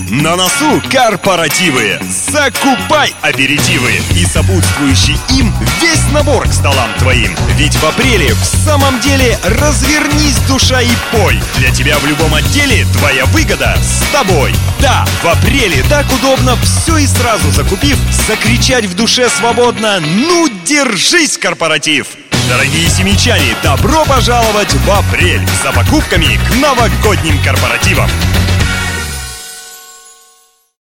На носу корпоративы. Закупай аперитивы и сопутствующий им весь набор к столам твоим. Ведь в апреле в самом деле развернись, душа, и пой. Для тебя в любом отделе твоя выгода с тобой. Да, в апреле так удобно, все и сразу закупив, закричать в душе свободно: ну, держись, корпоратив! Дорогие семейчане, добро пожаловать в апрель за покупками к новогодним корпоративам!